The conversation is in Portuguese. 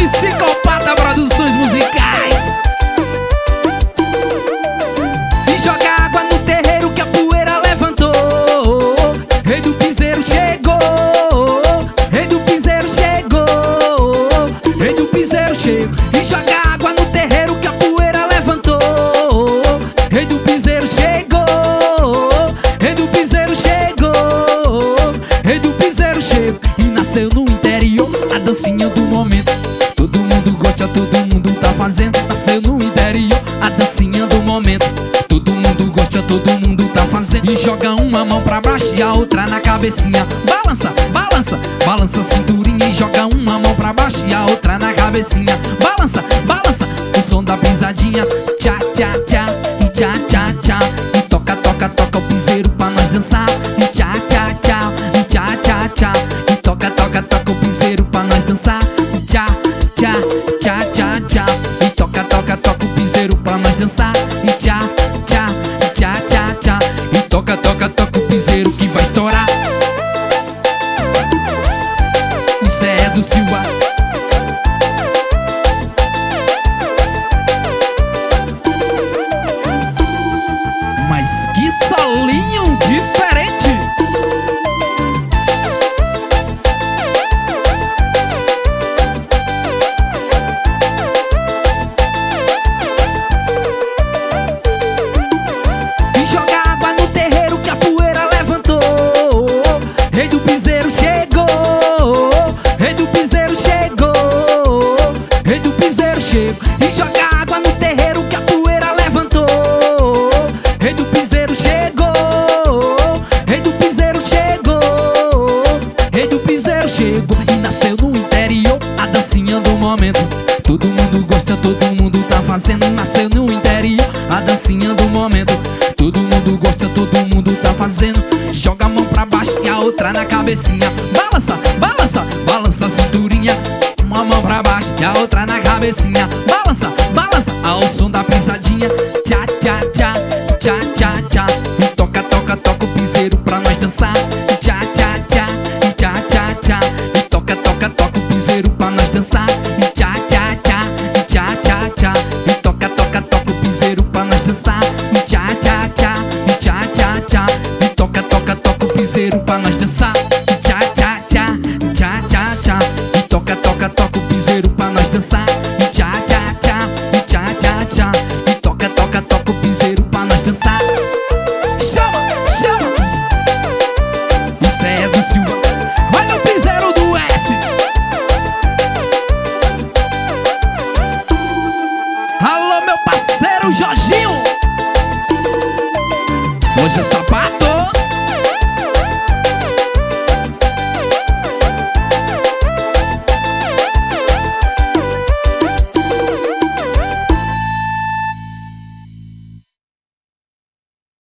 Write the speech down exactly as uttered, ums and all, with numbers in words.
Psicopata Produções Musicais. E joga água no terreiro que a poeira levantou. Rei do piseiro chegou. Rei do piseiro chegou. Rei do piseiro chegou. E joga água no terreiro que a poeira levantou. Rei do piseiro chegou. Rei do piseiro chegou. Rei do piseiro chegou. E nasceu no interior a dancinha do momento. Todo mundo gosta, todo mundo tá fazendo. Nasceu no interior a dancinha do momento. Todo mundo gosta, todo mundo tá fazendo. E joga uma mão pra baixo e a outra na cabecinha. Balança, balança, balança a cinturinha. E joga uma mão pra baixo e a outra na cabecinha. Balança, balança, o som da pisadinha. Tchá, tchá, tchá, e tchá, tchá, tchá. E toca, toca, toca o piseiro pra nós dançar. E tchá, tchá, tchá, e tchá, tchá, tchá. E toca, toca, toca o piseiro pra nós dançar. E tchá, tchá, tchá, tchá, tchá. E toca, toca, toca o piseiro pra nós dançar. E tchá, tchá, tchá, tchá, tchá. E toca, toca, toca o piseiro que vai estourar. Isso é do Silva. Mas que solinho diferente! E joga água no terreiro que a poeira levantou. Rei do piseiro chegou. Rei do piseiro chegou. Rei do piseiro chegou. E joga água no terreiro que a poeira levantou. Rei do piseiro chegou. Rei do piseiro chegou. Rei do piseiro chegou. E nasceu no interior a dancinha do momento. Todo mundo gosta, todo mundo tá fazendo. Nasceu no interior a dancinha do momento. Todo mundo gosta, todo mundo tá fazendo. Joga a mão pra baixo e a outra na cabecinha. Balança, balança, balança a cinturinha. Uma mão pra baixo e a outra na cabecinha. Balança, balança, ao som da pisadinha. Tchá, tchá, tchá, tchá, tchá, tchá. E toca, toca, toca o piseiro pra nós dançar. Tchá, tchá, tchá, e tchá, tchá, tchá. E toca, toca, toca o piseiro pra nós dançar. E tchá, tchá, tchá, e tchá, tchá, tchá. E toca, toca, toca o piseiro pra nós dançar. E tchá, tchá, tchá, e tchá, tchá, tchá. E toca, toca, toca o piseiro pra nós dançar. E tchá, tchá, tchá, e tchá, tchá, tchá. E toca, toca, toca o piseiro pra nós dançar. E tchá, tchá, tchá, e tchá, tchá, tchá. E toca, toca, toca o piseiro pra nós dançar. Chama, chama. Isso é do Silva. Olha o piseiro do S. Alô, meu parceiro Jorginho.